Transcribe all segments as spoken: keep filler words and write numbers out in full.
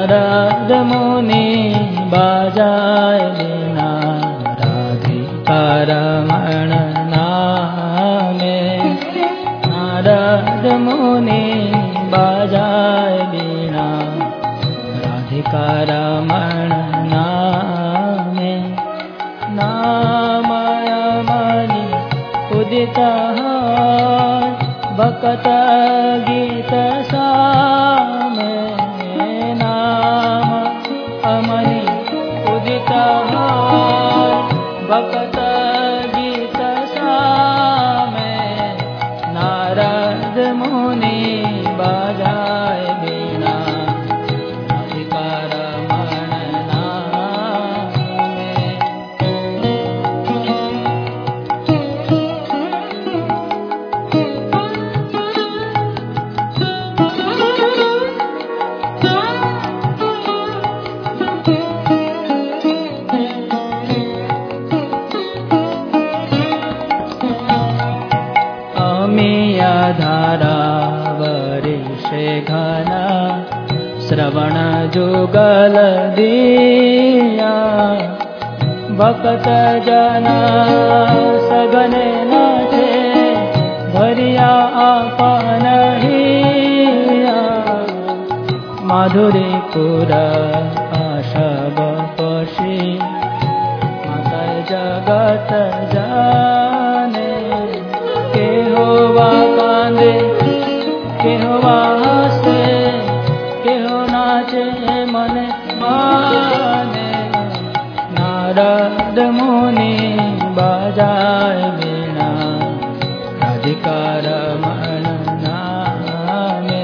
नारद मुनि बजाय वीणा राधिका रमण नामे। नारद मुनि बजाय वीणा राधिका रमण नामे। नामयमणि उदित भक्त गीत सामे। नाम अमनि उदित भक्त गीत सामे। नारद मुनि बजाय वीणा राधिका रमण नामे। अमीय धारा वरिषे घना श्रवण जुगल दिया। भक्त जना सगने नाचे भरिया आपन हिया। माधुरी पुर आशब पशी माता जगत जाने। केहोवा कांदे केहोवा हसे केहो नाचे मन माने। नारद मुनि बजाय वीणा राधिका रमण नामे।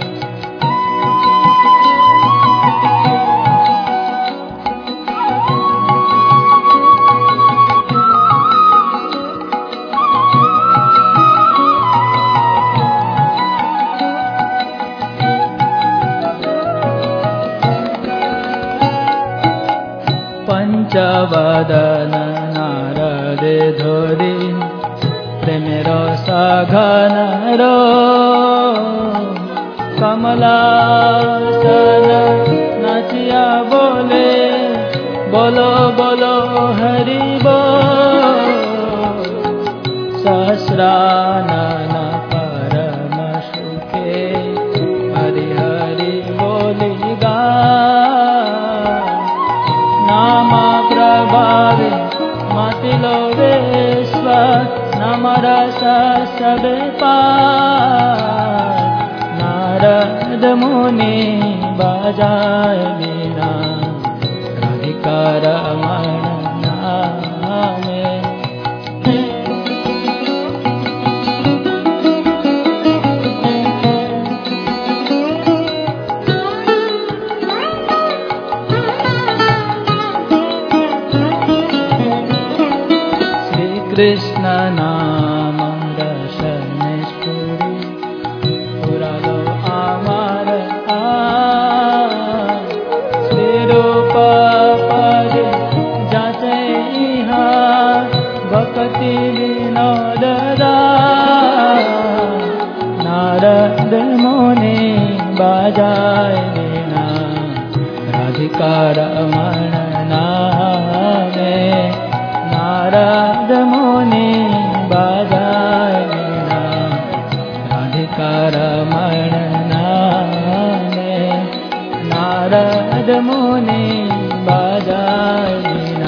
पंचवदन नारद धोरी प्रेमेर सघन रो। कमलासन नाचिया बोले बोलो बोलो हरि बोल। सहस्रानन परम सुखे हरि हरि बोली गा। नाम प्रभावे मातिलो विश्व नाम रस सब पार। नारद मुनि बजाय वीणा राधिका रमण नामे। कृष्ण नाम रसन स्फुरी पुरालो आमार आ। श्री रूप पद जाचे इहा भक्ति विनोद दास। नारद मुनि बजाय वीणा राधिका रमण नामे। नारद मुनि बजाय वीणा राधिका रमण नामे। नारद मुनि बजाय वीणा